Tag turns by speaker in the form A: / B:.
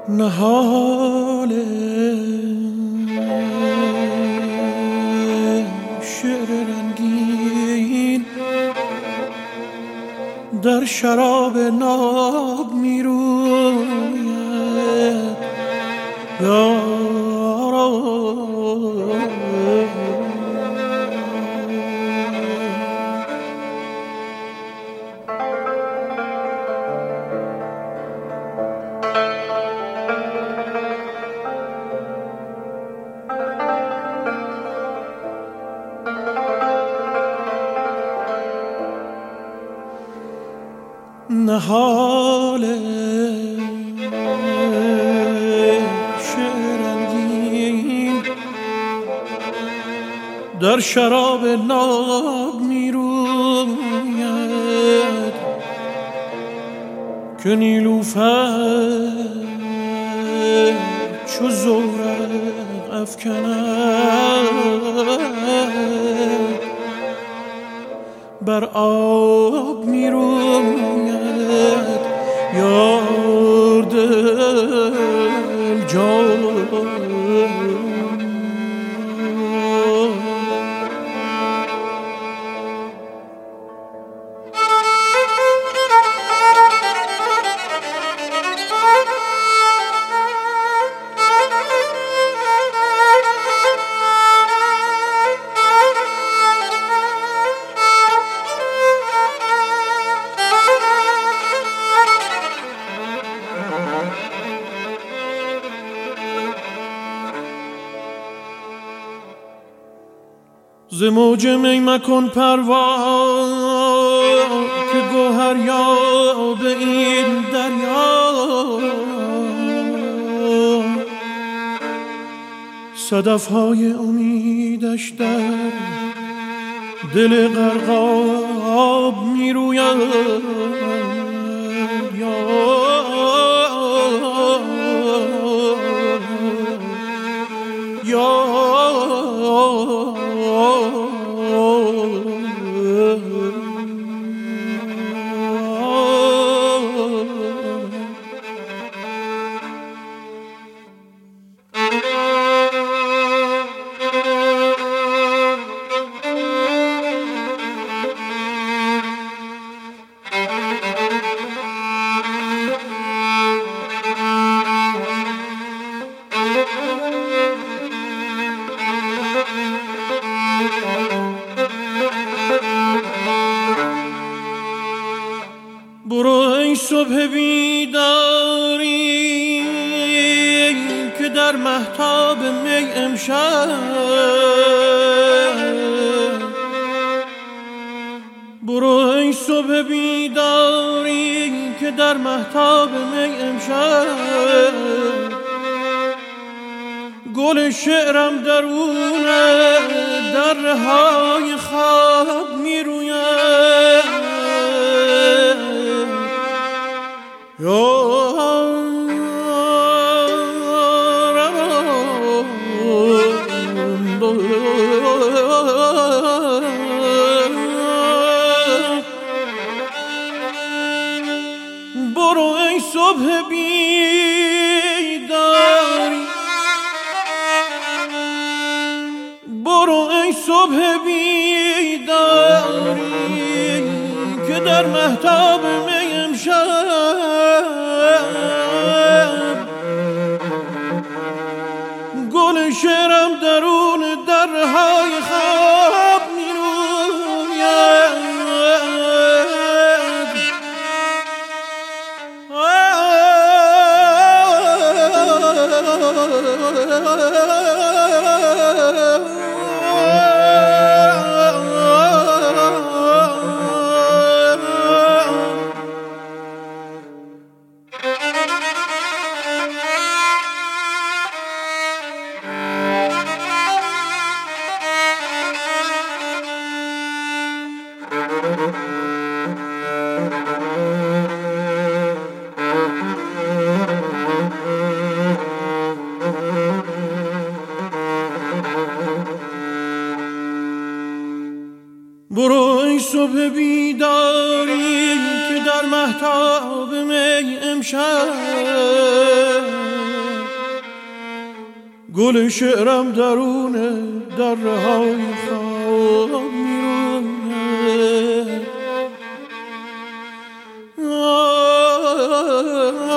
A: نهال شعر رنگین در شراب ناب می روید یارا. نهال شعر رنگین در شراب ناب می روید که نیلوفر چو زورق افکند بر آب می روید یار دل جان. ز موج می مکن پروا که گوهر یاب این دریا. صدف‌های امیدش در دل غرقاب می روید یا برو ای صبح بیداری که در مهتاب می امشب. برو ای صبح بیداری که در مهتاب می امشب. گل شعرم درون درهای خواب می روید برو ای صبح بیداری برو ای صبح بیداری که در مهتاب می امشب. گل شعرم درون درهای خواب می روید برو ای صبح بیداری که در مهتاب می امشب گل شعرم درونه دره های خواب میرونه